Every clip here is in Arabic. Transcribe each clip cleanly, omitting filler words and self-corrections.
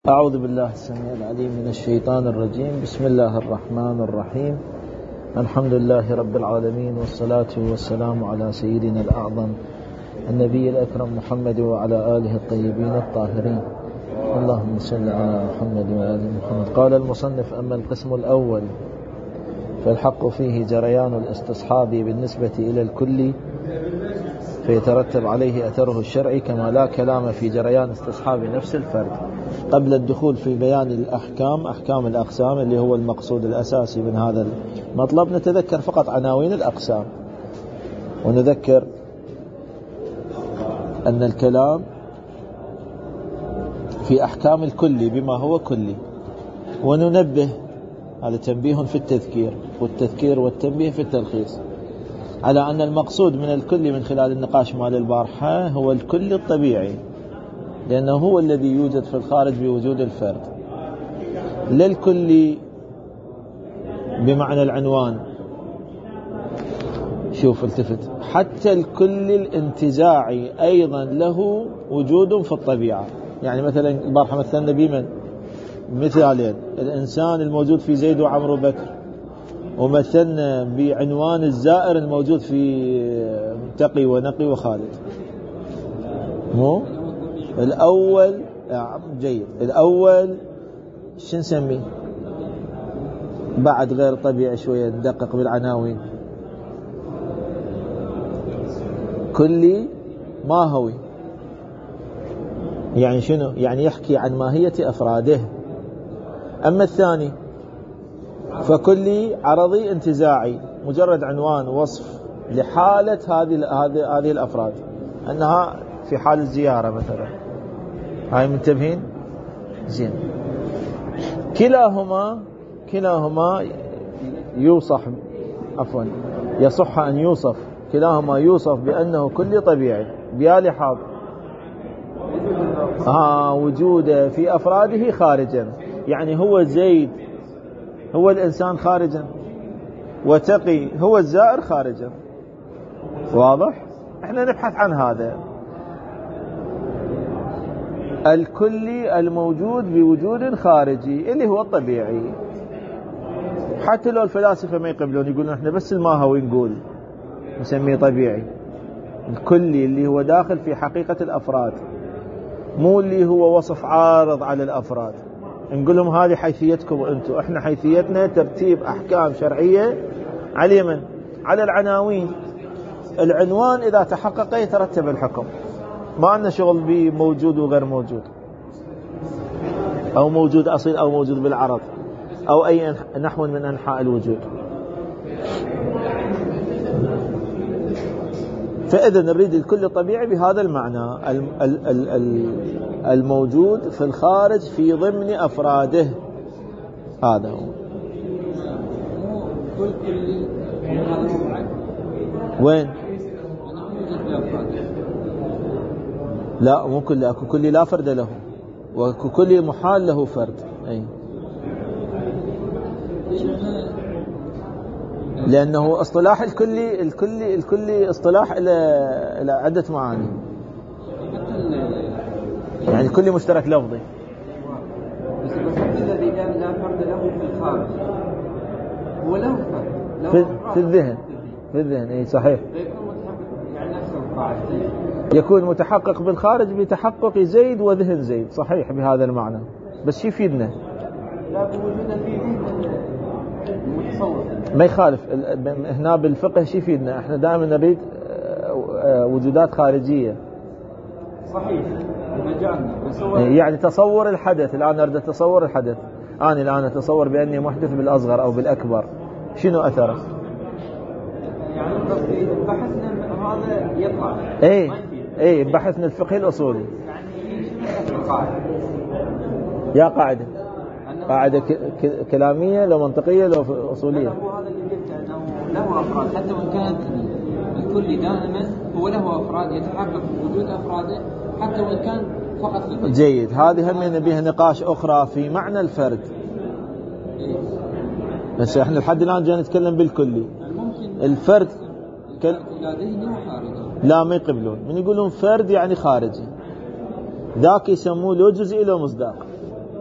أعوذ بالله السميع العليم من الشيطان الرجيم. بسم الله الرحمن الرحيم. الحمد لله رب العالمين، والصلاة والسلام على سيدنا الأعظم النبي الأكرم محمد وعلى آله الطيبين الطاهرين. اللهم صل على محمد وآل محمد. قال المصنف: أما القسم الأول فالحق فيه جريان الاستصحاب بالنسبة إلى الكل، فيترتب عليه أثره الشرعي، كما لا كلام في جريان استصحاب نفس الفرد. قبل الدخول في بيان الأحكام، أحكام الأقسام اللي هو المقصود الأساسي من هذا المطلب، نتذكر فقط عناوين الأقسام، ونذكر أن الكلام في أحكام الكل بما هو كلي، وننبه، هذا تنبيه في التذكير، والتذكير والتنبيه في التلخيص، على أن المقصود من الكل من خلال النقاش مال البارحة هو الكل الطبيعي، لأنه هو الذي يوجد في الخارج بوجود الفرد، لا الكل بمعنى العنوان. شوف التفت، حتى الكل الانتزاعي أيضا له وجود في الطبيعة. يعني مثلا البارحة مثلنا بمن؟ مثالين: الإنسان الموجود في زيد وعمرو وبكر، ومثلنا بعنوان الزائر الموجود في تقي ونقي وخالد. مو الأول جيد، الأول شو نسميه؟ بعد غير طبيعي شوية، ندقق بالعناوين. كلي ماهوي، يعني شنو؟ يعني يحكي عن ماهية أفراده. أما الثاني فكلي عرضي انتزاعي، مجرد عنوان وصف لحالة هذه الأفراد، أنها في حال الزيارة مثلا. هاي منتبهين؟ زين. كلاهما يوصف، عفوا يصح أن يوصف، كلاهما يوصف بأنه كلي طبيعي بيالي حاض وجوده في أفراده خارجا. يعني هو زيد هو الإنسان خارجا، وتقي هو الزائر خارجا. واضح؟ احنا نبحث عن هذا الكلي الموجود بوجود خارجي اللي هو الطبيعي. حتى لو الفلاسفة ما يقبلون، يقولون احنا بس الماهوي نقول نسميه طبيعي. الكلي اللي هو داخل في حقيقة الأفراد، مو اللي هو وصف عارض على الأفراد. نقول لهم هذه حيثيتكم أنتم، احنا حيثيتنا ترتيب أحكام شرعية على من؟ على العناوين. العنوان إذا تحقق يترتب الحكم، ما عندنا شغل بموجود وغير موجود، أو موجود أصيل أو موجود بالعرض، أو أي نحو من أنحاء الوجود. فإذا نريد الكل طبيعي بهذا المعنى، الموجود في الخارج في ضمن أفراده. هذا هو. وين؟ لا، مو كل، اكو كل لا فرد له، واكو كل محال له فرد. اي، لانه اصطلاح الكلي اصطلاح الى عدة معاني. يعني الكلي مشترك لفظي، بس الذي لا فرد له في الخارج هو له فرد في الذهن. اي صحيح. يكون متحقق بالخارج بتحقق زيد وذهن زيد، صحيح بهذا المعنى. بس شو يفيدنا؟ لا بوجود في ذهن المتصور ما يخالف. هنا بالفقه شو يفيدنا؟ احنا دائما نريد وجودات خارجية. صحيح. يعني تصور الحدث. الآن أريد أتصور الحدث، أنا الآن أتصور بأني محدث بالأصغر أو بالأكبر، شنو أثره؟ يعني قصدي بحثنا هذا يطلع. اي بحثنا الفقه الأصولي. يعني يا قاعدة كلامية لو منطقية لو أصولية. هو هذا اللي قلت أنه له أفراد، حتى وإن كان الكل دائما هو له أفراد، يتحقق وجود أفراده حتى وإن كان فقط في الكل. جيد. هذه هم بها نقاش أخرى في معنى الفرد. بس احنا لحد الآن جاي نتكلم بالكلي. الفرد لا، ما يقبلون. من يقولون فرد يعني خارجي، ذاك يسموه لو جزئي لو مصداق.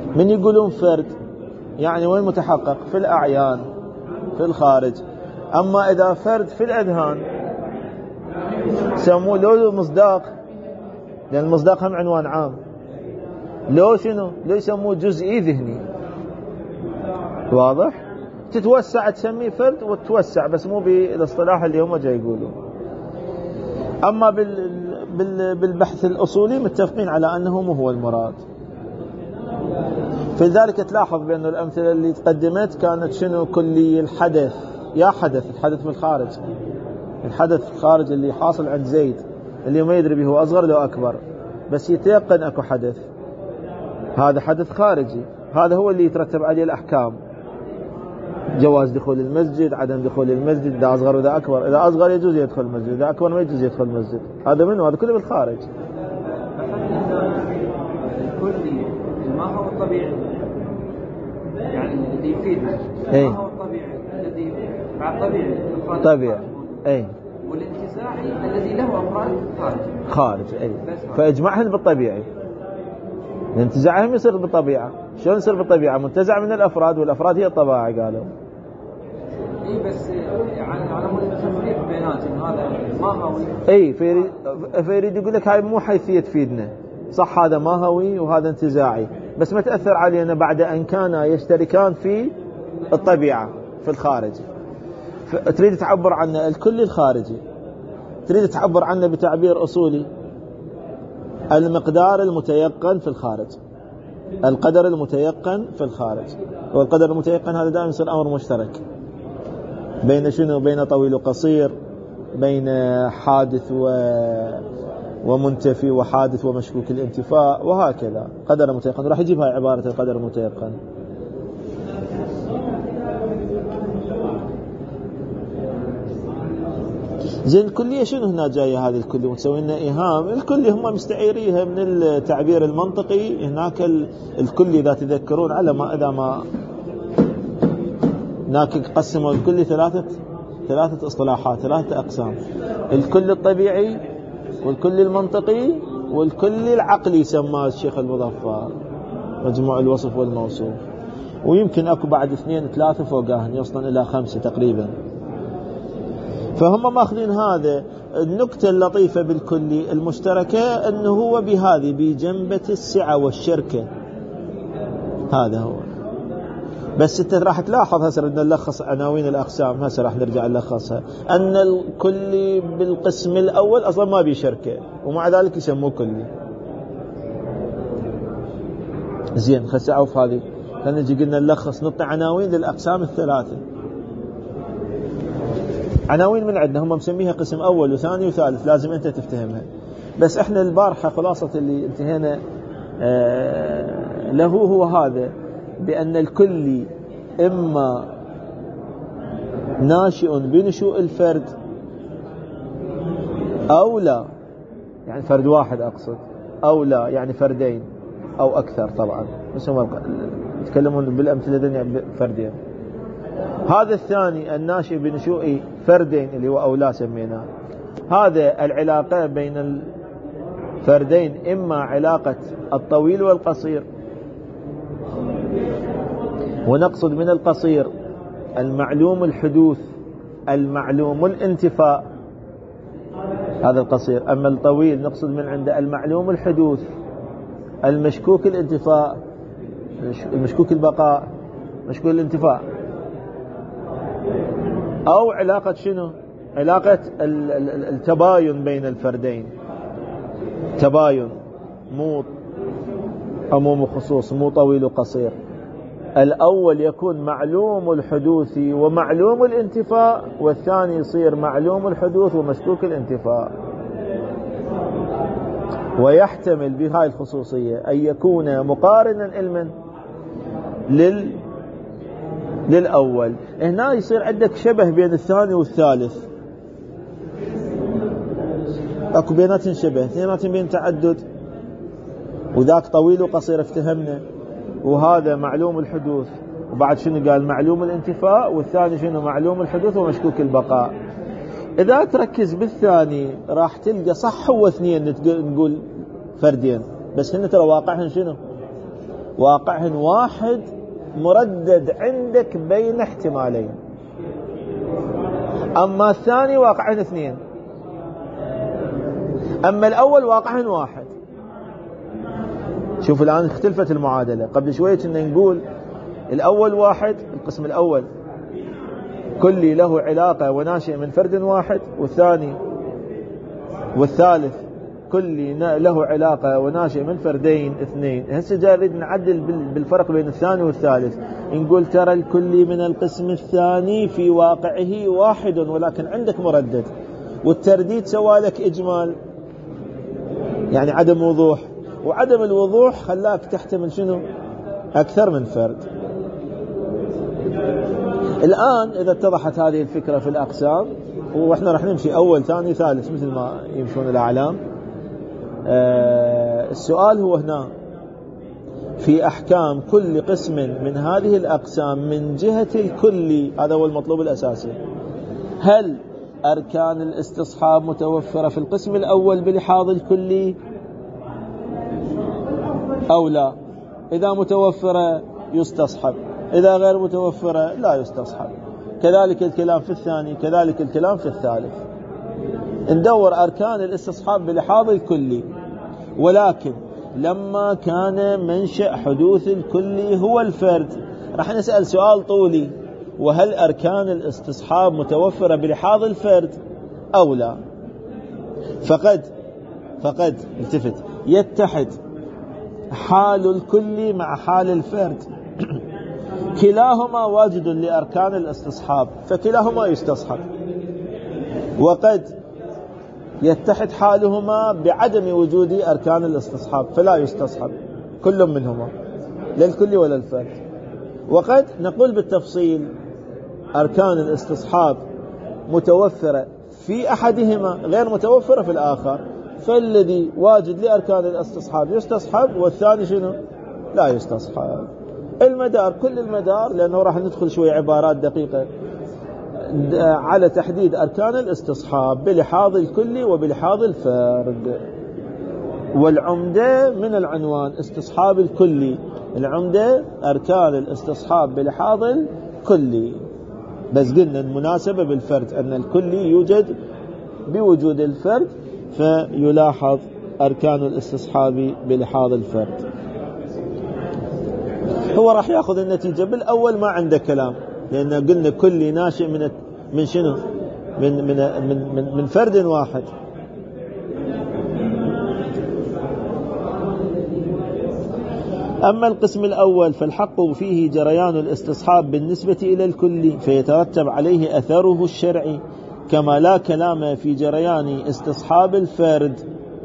من يقولون فرد يعني وين متحقق؟ في الأعيان في الخارج. أما إذا فرد في الأذهان سموه لو مصداق، لأن المصداق هم عنوان عام. لو شنو؟ لو يسموه جزئي ذهني. واضح؟ تتوسع تسميه فرد وتتوسع، بس مو بالاصطلاح اللي هم جاي يقولوا. أما بالبحث الأصولي متفقين على أنه مو هو المراد. في ذلك تلاحظ بأن الأمثلة اللي تقدمت كانت شنو؟ كلي الحدث. يا حدث، الحدث في الخارج، الحدث في الخارج اللي حاصل عند زيد اللي ما يدري به هو أصغر لو أكبر، بس يتيقن أكو حدث، هذا حدث خارجي، هذا هو اللي يترتب عليه الأحكام. جواز دخول المسجد، عدم دخول المسجد، إذا أصغر وإذا أكبر. إذا أصغر يجوز يدخل المسجد، إذا أكبر ما يجوز يدخل المسجد. هذا منه، هذا كله بالخارج. الكلي ما هو الطبيعي يعني الذي يفيدنا، ما هو الطبيعي الذي مع الطبيعي طبيعي أي، والانتزاعي الذي له أفراد خارج أي. فإجمعهن بالطبيعي، الانتزاعهم يصير بالطبيعة. شلون يصير بالطبيعة؟ منتزع من الأفراد، والأفراد هي الطبائع قالوا. إيه بس يعني على مود التفريق بيناتهم هذا ما هوي. إيه فيريد يقول لك هاي مو حيثية تفيدنا، صح هذا ما هوي وهذا انتزاعي، بس ما تأثر علينا بعد أن كانا يشتركان في الطبيعة في الخارج. تريد تعبر عن الكل الخارجي، تريد تعبر عنه بتعبير أصولي، المقدار المتيقن في الخارج، القدر المتيقن في الخارج. والقدر المتيقن هذا دائما يصير أمر مشترك بين شنو؟ بين طويل وقصير، بين حادث ومنتفي، وحادث ومشكوك الانتفاء، وهكذا. قدر متيقن راح يجيب هاي عبارة القدر المتيقن. زين الكلية شنو هنا جاية؟ هذه الكلية وتسوي لنا إيهام. الكلية هم مستعيريها من التعبير المنطقي. هناك الكلية إذا تذكرون على ما إذا ما هناك قسموا الكلية ثلاثة اصطلاحات، ثلاثة أقسام: الكل الطبيعي، والكل المنطقي، والكل العقلي سماه الشيخ المظفر مجموع الوصف والموصوف. ويمكن أكو بعد 2-3 فوقاهن يوصلن إلى 5 تقريبا. فهم ماخذين هذا. النكتة اللطيفة بالكلي المشتركة أنه هو بهذه بجنبة السعة والشركة، هذا هو. بس انت راح تلاحظ هسه بدنا نلخص عناوين الأقسام، هسه راح نرجع نلخصها. أن الكلي بالقسم الأول أصلا ما بيشركة، ومع ذلك يسموه كلي. زين خلص أعوف هذه، نجي قلنا نلخص نعطي عناوين للأقسام الثلاثة. عناوين من عندنا هم مسميها قسم أول وثاني وثالث، لازم أنت تفتهمها. بس احنا البارحة خلاصة اللي انتهينا له هو هذا، بأن الكلي إما ناشئ بنشوء الفرد أو لا، يعني فرد واحد أقصد، أو لا يعني فردين أو أكثر. طبعا بس هم يتكلمون بالأمثلة فردين. هذا الثاني الناشئ بنشوء فردين اللي هو أولى سميناه. هذا العلاقة بين الفردين إما علاقة الطويل والقصير، ونقصد من القصير المعلوم الحدوث المعلوم الانتفاء، هذا القصير. أما الطويل نقصد من عنده المعلوم الحدوث المشكوك الانتفاء، المشكوك البقاء، مشكوك الانتفاء. أو علاقة شنو؟ علاقة التباين بين الفردين، تباين مو عموم وخصوص، مو طويل وقصير. الأول يكون معلوم الحدوث ومعلوم الانتفاء، والثاني يصير معلوم الحدوث ومشكوك الانتفاء. ويحتمل بهاي الخصوصية أن يكون مقارنا علما للأول. هنا يصير عندك شبه بين الثاني والثالث، اكو بيناتهم شبه، اثنيناتهم بين تعدد، وذاك طويل وقصير افتهمنا، وهذا معلوم الحدوث، وبعد شنو قال؟ معلوم الانتفاء، والثاني شنو؟ معلوم الحدوث ومشكوك البقاء. إذا تركز بالثاني راح تلقى صح هو اثنين نقول فردين، بس هن ترى واقعهم شنو؟ واقع واحد مردد عندك بين احتمالين. أما الثاني واقع اثنين. أما الأول واقع واحد. شوف الآن اختلفت المعادلة. قبل شوية كنا نقول الأول واحد، القسم الأول كلي له علاقة وناشئ من فرد واحد، والثاني والثالث كلي له علاقة وناشئ من فردين اثنين. هسه جاي نريد نعدل بالفرق بين الثاني والثالث، نقول ترى الكلي من القسم الثاني في واقعه واحد ولكن عندك مردد، والترديد سوالك إجمال يعني عدم وضوح، وعدم الوضوح خلاك تحتمل شنو؟ أكثر من فرد. الآن إذا اتضحت هذه الفكرة في الأقسام، وإحنا رح نمشي أول ثاني ثالث مثل ما يمشون الأعلام. السؤال هو هنا في أحكام كل قسم من هذه الأقسام من جهة الكلي، هذا هو المطلوب الأساسي. هل أركان الاستصحاب متوفرة في القسم الأول بلحاظ الكلي أو لا؟ إذا متوفرة يستصحب، إذا غير متوفرة لا يستصحب. كذلك الكلام في الثاني، كذلك الكلام في الثالث. ندور أركان الاستصحاب بلحاظ الكلي، ولكن لما كان منشأ حدوث الكلي هو الفرد راح نسأل سؤال طولي: وهل أركان الاستصحاب متوفرة بلحاظ الفرد أو لا؟ فقد التفت يتحد حال الكلي مع حال الفرد، كلاهما واجد لأركان الاستصحاب فكلاهما يستصحب، وقد يتحد حالهما بعدم وجود أركان الاستصحاب فلا يستصحب كل منهما لا الكل ولا الفرد. وقد نقول بالتفصيل أركان الاستصحاب متوفرة في أحدهما غير متوفرة في الآخر، فالذي واجد لأركان الاستصحاب يستصحب والثاني شنو؟ لا يستصحب. المدار كل المدار، لأنه راح ندخل شوية عبارات دقيقة على تحديد أركان الاستصحاب بلحاظ الكلي وبلحاظ الفرد. والعمدة من العنوان استصحاب الكلي، العمدة أركان الاستصحاب بلحاظ الكلي، بس قلنا المناسبة بالفرد أن الكلي يوجد بوجود الفرد فيلاحظ أركان الاستصحاب بلحاظ الفرد. هو راح يأخذ النتيجة بالأول ما عنده كلام، لأن قلنا كلي ناشئ من شنو؟ من فرد واحد. أما القسم الأول فالحق فيه جريان الاستصحاب بالنسبة إلى الكلي فيترتب عليه أثره الشرعي، كما لا كلام في جريان استصحاب الفرد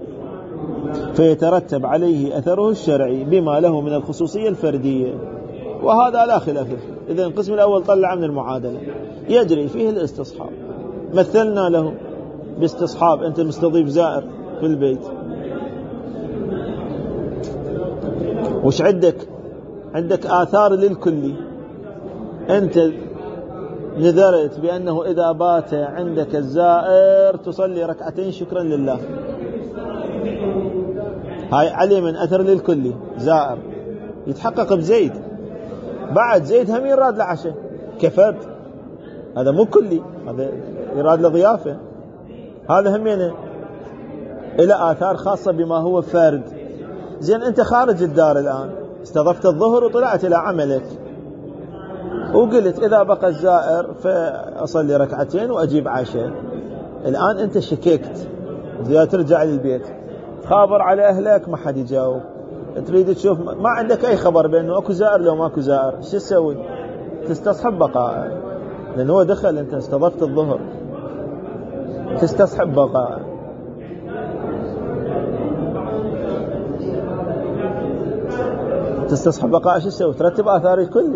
فيترتب عليه أثره الشرعي بما له من الخصوصية الفردية، وهذا لا خلاف فيه. إذن القسم الأول طلع من المعادلة يجري فيه الاستصحاب. مثلنا له باستصحاب أنت مستضيف زائر في البيت، وش عندك آثار للكلي. أنت نذرت بأنه إذا بات عندك الزائر تصلي ركعتين شكرا لله، هاي علي من أثر للكلي. زائر يتحقق بزيد، بعد زيد هم يراد لعشاء كفرد، هذا مو كلي، هذا يراد لضيافة، هذا هم يعني إلى آثار خاصة بما هو فرد. زين أنت خارج الدار الآن استضفت الظهر وطلعت إلى عملك وقلت إذا بقى الزائر فأصلي ركعتين وأجيب عشاء. الآن أنت شككت، إذا ترجع للبيت خابر على أهلك ما حد يجاوب، تريد تشوف ما عندك أي خبر بأنه أكو زائر لو ما أكو زائر، شو تسوي؟ تستصحب بقاء، لأنه هو دخل أنت استضفت الظهر، تستصحب بقاء. تستصحب بقاء شو تسوي؟ ترتب آثار الكلي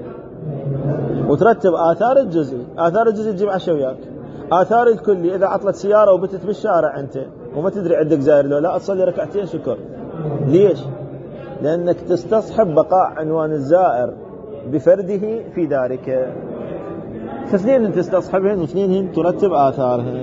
وترتب آثار الجزئي. آثار الجزئي تجيب عشاء وياك. آثار الكلي إذا عطلت سيارة وبتت بالشارع أنت وما تدري عندك زائر لو لا، تصلي ركعتين شكر. ليش؟ لأنك تستصحب بقاء عنوان الزائر بفرده في دارك، فاثنين تستصحبهن واثنين ترتب آثارهن.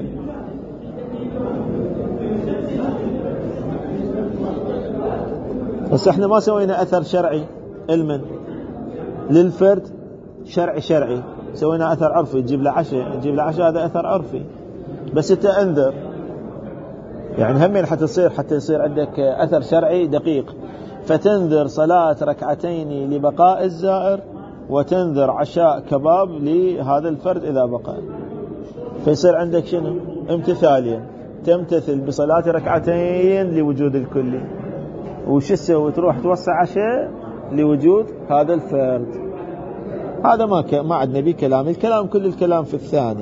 بس احنا ما سوينا أثر شرعي، المن للفرد شرعي سوينا أثر عرفي، تجيب له عشاء هذا أثر عرفي، بس أنت أنذر يعني همين حتى يصير عندك أثر شرعي دقيق، فتنذر صلاة ركعتين لبقاء الزائر، وتنذر عشاء كباب لهذا الفرد إذا بقى، فيصير عندك شنو؟ امتثاليا، تمتثل بصلاة ركعتين لوجود الكلي، وش تسوي؟ تروح توسع عشاء لوجود هذا الفرد. هذا ما عندنا به كلام، كل الكلام في الثاني.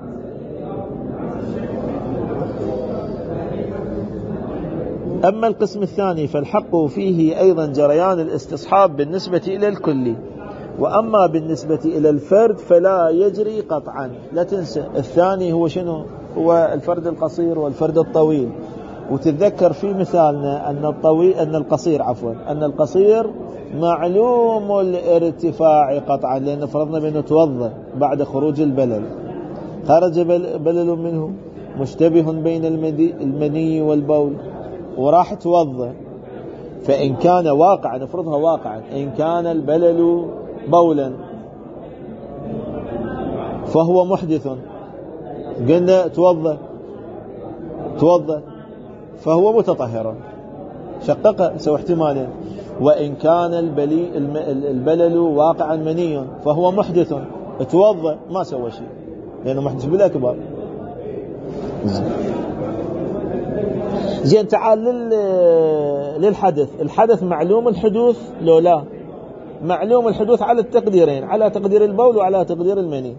أما القسم الثاني فالحق فيه أيضا جريان الاستصحاب بالنسبة إلى الكلي، وأما بالنسبة إلى الفرد فلا يجري قطعا. لا تنسى الثاني هو شنو؟ هو الفرد القصير والفرد الطويل. وتتذكر في مثالنا أن القصير معلوم الارتفاع قطعا، لأن فرضنا بأنه توضأ بعد خروج البلل، خرج بلل منه مشتبه بين المني والبول وراح توضأ، فإن كان واقعا، نفرضها واقعا، إن كان البلل بولا فهو محدث، قلنا توضأ فهو متطهر، شقق سوى احتمالين. وإن كان البلل واقعا مني فهو محدث، توضأ ما سوى شيء لأنه محدث بالأكبر. زين، تعال للحدث. الحدث معلوم الحدوث لو لا؟ معلوم الحدوث على التقديرين، على تقدير البول وعلى تقدير المني.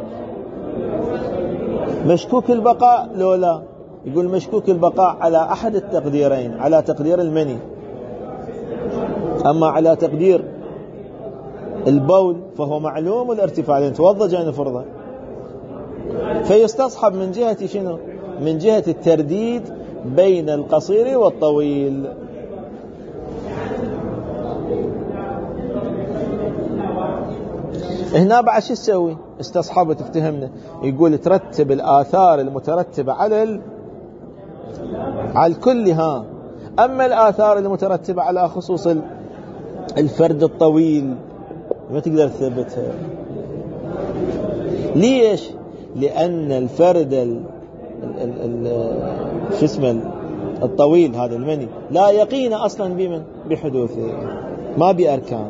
مشكوك البقاء لو لا؟ يقول مشكوك البقاء على أحد التقديرين، على تقدير المني. أما على تقدير البول فهو معلوم الارتفاع، لأن توضأ جاي نفرضه، فيستصحب من جهة شنو؟ من جهة الترديد بين القصير والطويل. هنا بعد شو تسوي؟ استصحابه تفتهمنا، يقول ترتب الآثار المترتبة على الكل. أما الآثار المترتبة على خصوص الفرد الطويل ما تقدر تثبتها. ليش؟ لأن الفرد الطويل هذا المني لا يقين أصلا بحدوثه، ما بأركان.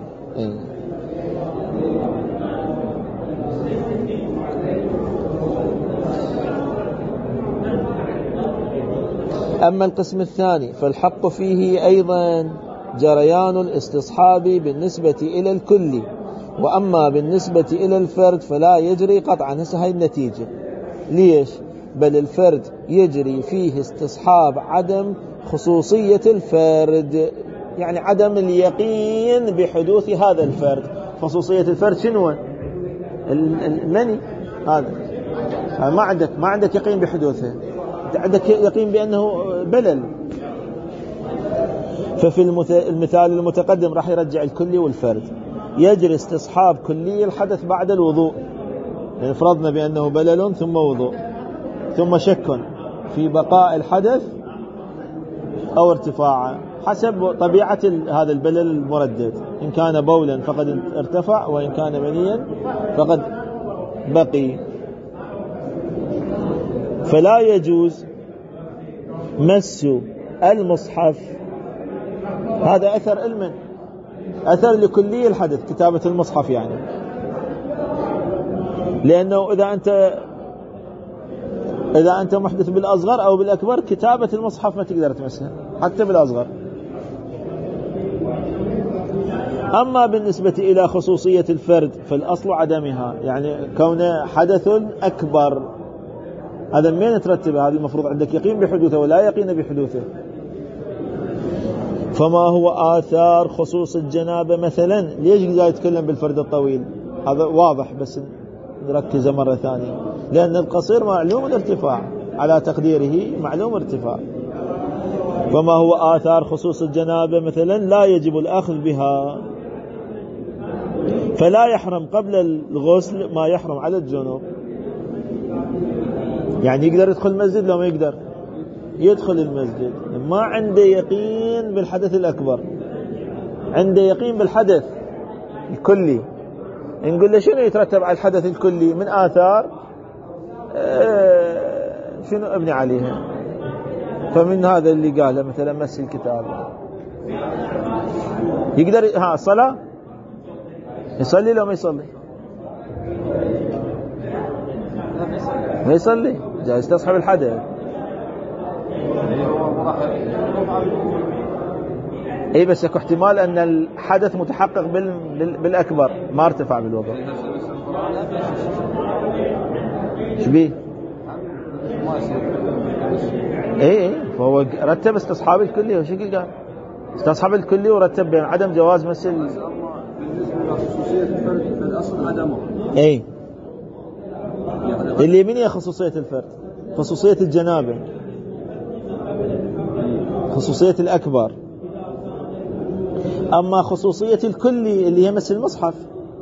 أما القسم الثاني فالحق فيه أيضا جريان الاستصحاب بالنسبة إلى الكل، وأما بالنسبة إلى الفرد فلا يجري قطعا. هسه هاي النتيجة. ليش؟ بل الفرد يجري فيه استصحاب عدم خصوصية الفرد، يعني عدم اليقين بحدوث هذا الفرد. خصوصية الفرد شنو؟ المني هذا. ما عندك يقين بحدوثه، عندك يقين بأنه بلل. ففي المثال المتقدم راح يرجع الكلي والفرد، يجري استصحاب كلي الحدث بعد الوضوء، يعني فرضنا بأنه بلل ثم وضوء ثم شك في بقاء الحدث أو ارتفاعه حسب طبيعة هذا البلل المردد. إن كان بولا فقد ارتفع، وإن كان منيا فقد بقي. فلا يجوز مس المصحف. هذا أثر المن، أثر لكلي الحدث، كتابة المصحف يعني. لأنه إذا أنت محدث بالأصغر أو بالأكبر، كتابة المصحف ما تقدر تمسها حتى بالأصغر. أما بالنسبة إلى خصوصية الفرد فالأصل عدمها، يعني كونه حدث أكبر. هذا من ترتبه؟ هذه المفروض عندك يقين بحدوثه ولا يقين بحدوثه. فما هو آثار خصوص الجنابة مثلا؟ ليش قاعد يتكلم بالفرد الطويل؟ هذا واضح بس نركز مرة ثانية. لأن القصير معلوم الارتفاع، على تقديره معلوم ارتفاع. فما هو آثار خصوص الجنابة مثلا؟ لا يجب الأخذ بها، فلا يحرم قبل الغسل ما يحرم على الجنوب. يعني يقدر يدخل المسجد لو ما يقدر يدخل المسجد، ما عنده يقين بالحدث الأكبر، عنده يقين بالحدث الكلي، نقول له شنو يترتب على الحدث الكلي من آثار شنو ابني عليها. فمن هذا اللي قاله مثلا مس الكتاب يقدر الصلاة يصلي لو ما يصلي؟ ما يصلي، جايز تصحب الحدث. اي بس اكو احتمال ان الحدث متحقق بالاكبر ما ارتفع بالوضوء. ايش بيه؟ اي فهو رتب استصحاب الكلي، وش قال؟ استصحاب الكلي ورتب بين عدم جواز مس خصوصية الفرد في الأصل عدمه. اي اللي من هي خصوصية الفرد؟ خصوصية الجنابة، خصوصية الأكبر. أما خصوصية الكلي اللي هي مس المصحف،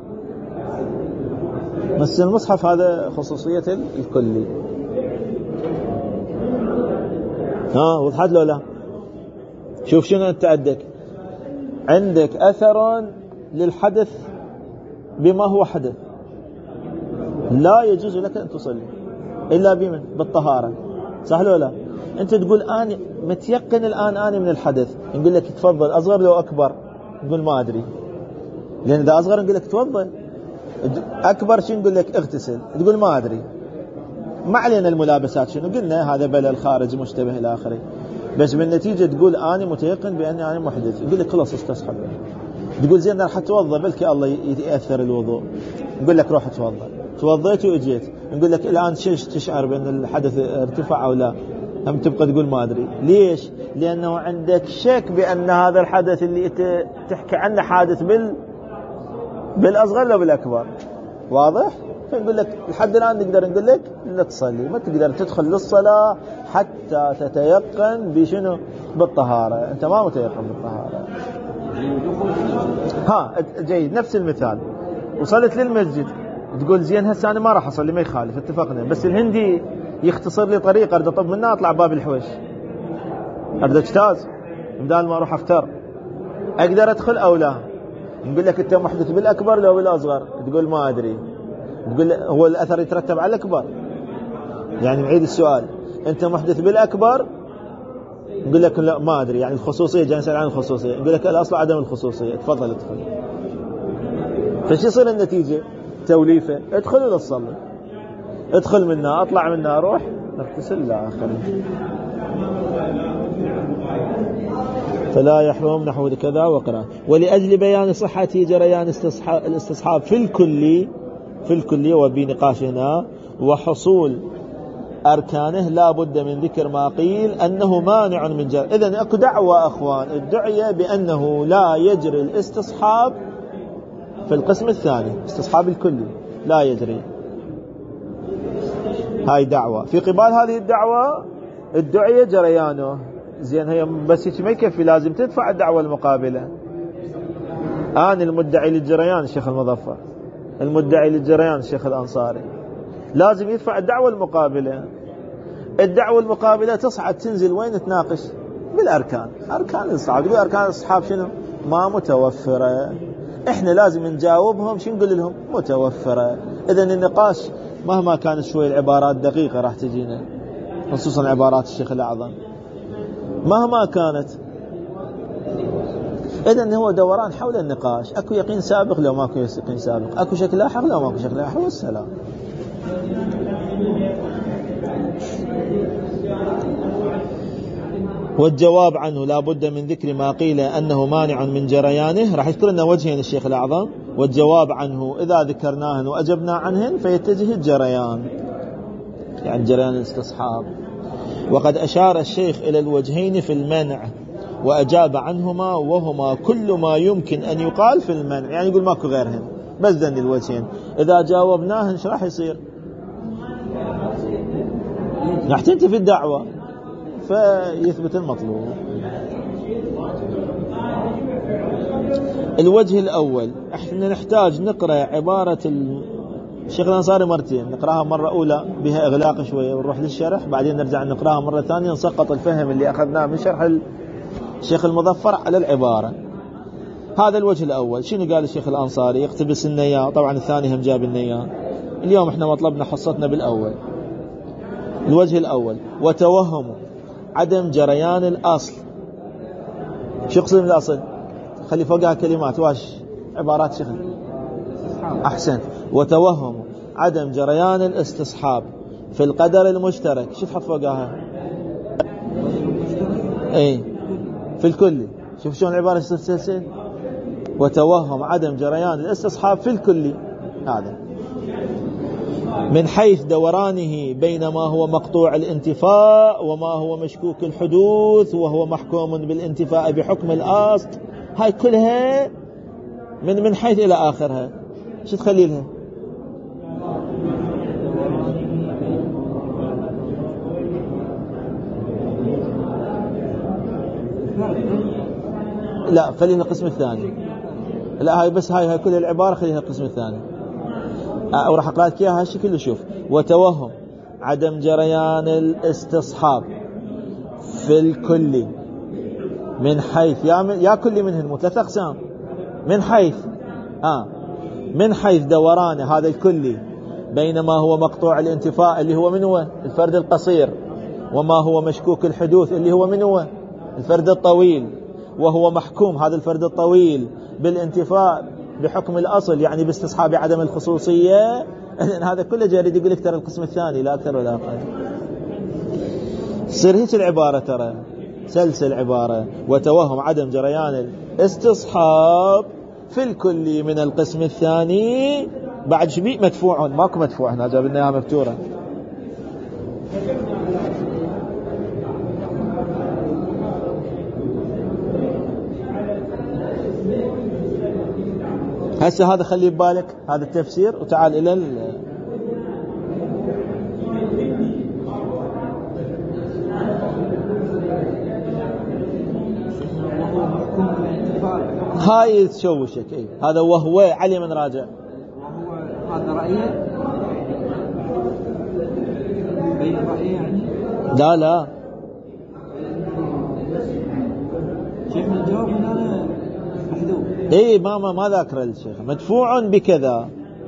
مس المصحف هذا خصوصية الكلي. وضحت له لا؟ شوف شنو أنت عندك أثر للحدث بما هو حدث، لا يجوز لك أن تصلي إلا بالطهارة، صح لو لا؟ أنت تقول أنا متيقن الآن أنا من الحدث، نقول لك تفضل أصغر لو أكبر، نقول ما أدري، لأن إذا أصغر نقول لك تفضل، أكبر شو نقول لك اغتسل، تقول ما أدري. ما علينا الملابسات شنو قلنا، هذا بلل خارج مشتبه إلى آخره، بس بالنتيجة تقول أنا متيقن بأني أنا محدث، يقول لك خلاص استصحب. تقول زين راح اتوضا بلكي الله يتاثر الوضوء، نقول لك روح اتوضا، توضيت واجيت، نقول لك الان تشعر بان الحدث ارتفع او لا؟ هم تبقى تقول ما ادري. ليش؟ لانه عندك شك بان هذا الحدث اللي تحكي عنه حادث بالاصغر لو بالاكبر، واضح؟ فنقول لك لحد الان نقدر نقول لك لا تصلي، ما تقدر تدخل للصلاه حتى تتيقن بشنو؟ بالطهاره، انت ما متيقن بالطهاره. جيد. نفس المثال، وصلت للمسجد تقول زين هسه انا ما راح اصلي، ما يخالف اتفقنا، بس الهندي يختصر لي طريقه اريد اطب منها اطلع باب الحوش، اريد اجتاز بدال ما اروح افتر، اقدر ادخل او لا؟ نقول لك انت محدث بالاكبر لو بالاصغر؟ تقول ما ادري. تقول هو الاثر يترتب على الاكبر، يعني نعيد السؤال، انت محدث بالاكبر؟ نقول لك لا ما ادري، يعني الخصوصيه، جاي نسال عن الخصوصيه، نقول لك الاصل عدم الخصوصيه، تفضل ادخل. فش يصير النتيجه؟ توليفه، ادخل ولا تصلي؟ ادخل منها، اطلع منها، اروح اغتسل لا اخره. فلا يحرم نحو كذا وقرأ. ولاجل بيان صحه جريان الاستصحاب في الكلي وبنقاش هنا وحصول أركانه لا بد من ذكر ما قيل أنه مانع من جر. إذن أكو دعوة أخوان، الدعية بأنه لا يجري الاستصحاب في القسم الثاني، استصحاب الكلي لا يجري. هاي دعوة، في قبال هذه الدعوة الدعية جريانه زين، هي بس ما يكفي، لازم تدفع الدعوة المقابلة. أنا المدعي للجريان الشيخ المظفر، المدعي للجريان الشيخ الأنصاري، لازم يدفع الدعوة المقابلة. الدعوة المقابلة تصعد تنزل وين؟ تناقش بالأركان، أركان الاستصحاب، تقول أركان الاستصحاب شنو؟ ما متوفرة، إحنا لازم نجاوبهم شو نقول لهم؟ متوفرة. إذن النقاش مهما كانت شوي العبارات دقيقة راح تجينا، خصوصا عبارات الشيخ الأعظم مهما كانت. إذن هو دوران حول النقاش، أكو يقين سابق لو ماكو يقين سابق، أكو شك لاحق لو ماكو شك لاحق، والسلام. والجواب عنه لا بد من ذكر ما قيل أنه مانع من جريانه. راح يذكر لنا وجهين الشيخ الأعظم، والجواب عنه إذا ذكرناهن وأجبنا عنهن فيتجه الجريان، يعني جريان الاستصحاب. وقد أشار الشيخ إلى الوجهين في المنع وأجاب عنهما، وهما كل ما يمكن أن يقال في المنع، يعني يقول ماكو غيرهن، بس ذن الوجهين إذا جاوبناهن شو راح يصير؟ راح تنتفي الدعوة فيثبت المطلوب. الوجه الأول، احنا نحتاج نقرأ عبارة الشيخ الأنصاري مرتين، نقرأها مرة أولى بها إغلاق شوية ونروح للشرح، بعدين نرجع نقرأها مرة ثانية نسقط الفهم اللي أخذناه من شرح الشيخ المظفر على العبارة. هذا الوجه الأول. شنو قال الشيخ الأنصاري؟ يقتبس لنا إياه. طبعا الثاني هم جاب لنا إياه. اليوم احنا مطلبنا حصتنا بالأول. الوجه الأول: وتوهم عدم جريان الأصل. شو يقصد من الأصل؟ خلي فوقها كلمات واش عبارات شغل. أحسن. وتوهم عدم جريان الاستصحاب في القدر المشترك. شو تحط فوقها؟ اي في الكلي. شوف شلون العبارة تسلسل. وتوهم عدم جريان الاستصحاب في الكلي، هذا من حيث دورانه بين ما هو مقطوع الانتفاء وما هو مشكوك الحدوث وهو محكوم بالانتفاء بحكم الأصل. هاي كلها من حيث إلى آخرها. شو تخلي لها؟ لا خليها القسم الثاني. لا هاي بس هاي كل العبارة خليها القسم الثاني. وراح أقرأ لك إياها هالشكل. شوف: وتوهم عدم جريان الاستصحاب في الكل من حيث يا كل منهن ثلاث أقسام. من حيث دوران هذا الكلي بين ما هو مقطوع الانتفاء اللي هو من هو الفرد القصير، وما هو مشكوك الحدوث اللي هو من هو الفرد الطويل، وهو محكوم هذا الفرد الطويل بالانتفاء بحكم الأصل، يعني باستصحاب عدم الخصوصية. هذا كله جاري يقول لك ترى القسم الثاني لا أكثر ولا أقل. تصير هيك العبارة، ترى سلسل عبارة: وتوهم عدم جريان الاستصحاب في الكل من القسم الثاني. بعد شبيه مدفوع، ماكو مدفوع هنا، جاب لنا اياها مفتورة. هسه هذا خلي ببالك هذا التفسير، وتعال إلى هاي تشوشك. هذا وهو علي من راجع. وهو هذا رأيه بين رأيه يعني. لا شيخ من الجواب هنا محذوف. ما ذاكر الشيخ مدفوع بكذا.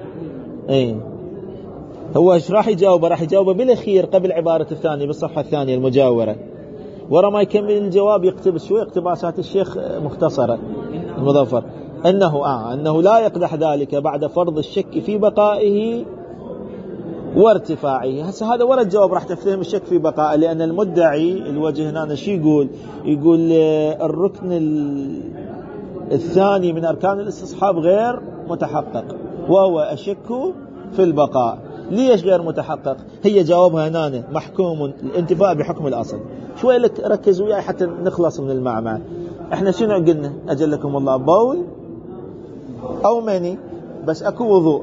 هو ايش راح يجاوبه؟ راح يجاوبه بالاخير قبل عبارة الثانية بالصفحة الثانية المجاورة. ورا ما يكمل الجواب يقتبس شوي اقتباسات الشيخ مختصرة المظفر، أنه لا يقدح ذلك بعد فرض الشك في بقائه وارتفاعه. هسه هذا ورا الجواب راح تفهم الشك في بقائه، لأن المدعي الوجه هنا شو يقول الركن الثاني من أركان الاستصحاب غير متحقق، وهو الشك في البقاء. ليش غير متحقق؟ هي جوابها هنا محكوم الانتفاء بحكم الأصل. شوي لك ركزوا وياي حتى نخلص من المعمعة. احنا شنو قلنا؟ أجلكم الله، بول أو مني، بس أكو وضوء.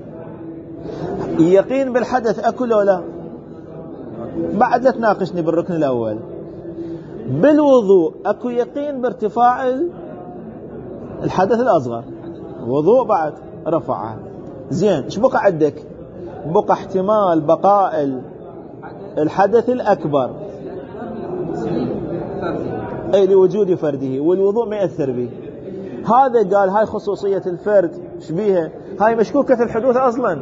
يقين بالحدث أكو لو لا؟ بعد لا تناقشني بالركن الأول. بالوضوء أكو يقين بارتفاع الحدث الأصغر، وضوء بعد رفعها. زين، ايش بقى عندك؟ بقى احتمال بقاء الحدث الأكبر لوجود فرده، والوضوء ما يأثر به. هذا قال هاي خصوصية الفرد شبيها، هاي مشكوكة الحدوث أصلا.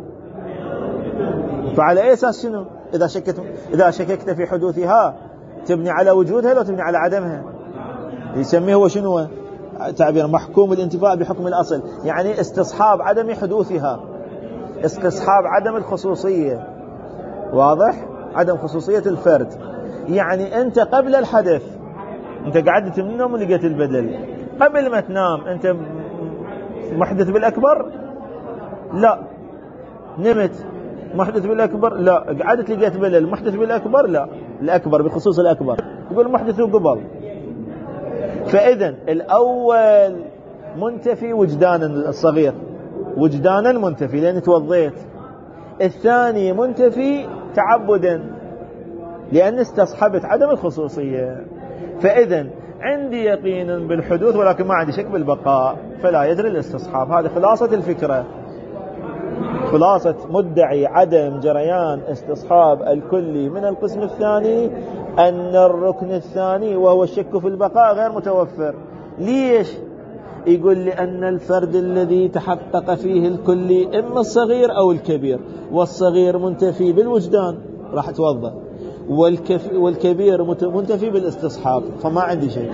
فعلى أي أساس شنو؟ إذا شككت في حدوثها تبني على وجودها لو تبني على عدمها. يسميه هو شنو تعبير محكوم الانتفاء بحكم الأصل، يعني استصحاب عدم حدوثها، استصحاب عدم الخصوصية. واضح؟ عدم خصوصية الفرد. يعني أنت قبل الحدث أنت قعدت من النوم ولقيت البدل، قبل ما تنام أنت محدث بالأكبر؟ لا. نمت محدث بالأكبر؟ لا. قعدت لقيت بدل محدث بالأكبر؟ لا. الأكبر بخصوص الأكبر يقول محدث قبل. فإذا الأول منتفي وجدانا الصغير، وجدانا منتفي لأن توضيت. الثاني منتفي تعبدا لأن استصحبت عدم الخصوصية. فإذا عندي يقين بالحدوث ولكن ما عندي شك بالبقاء، فلا يجري الاستصحاب. هذه خلاصة الفكرة، خلاصة مدعي عدم جريان استصحاب الكلي من القسم الثاني أن الركن الثاني وهو الشك في البقاء غير متوفر. ليش؟ يقول لأن الفرد الذي تحقق فيه الكلي إما الصغير أو الكبير، والصغير منتفي بالوجدان راح توضح، والكبير منتفي بالاستصحاب، فما عندي شيء.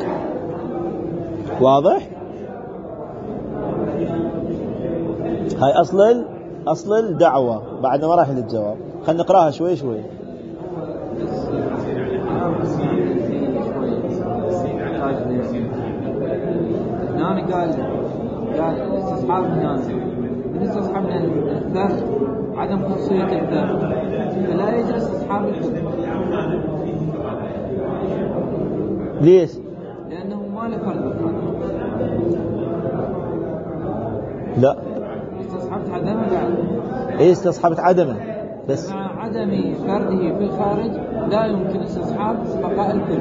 واضح؟ هاي أصل الدعوة. بعد ما راح للجواب خلينا نقراها شوي شوي. هنا قال استصحاب هنا من استصحابنا الثالث عدم خصوصية الثالث، فلا يجوز استصحاب الكل. ليش؟ لأنه ما له فرد بالخارج. لا، استصحبت عدمه. لا، ايه استصحبت عدمه بس مع عدم فرده في الخارج لا يمكن استصحاب بقاء الكل.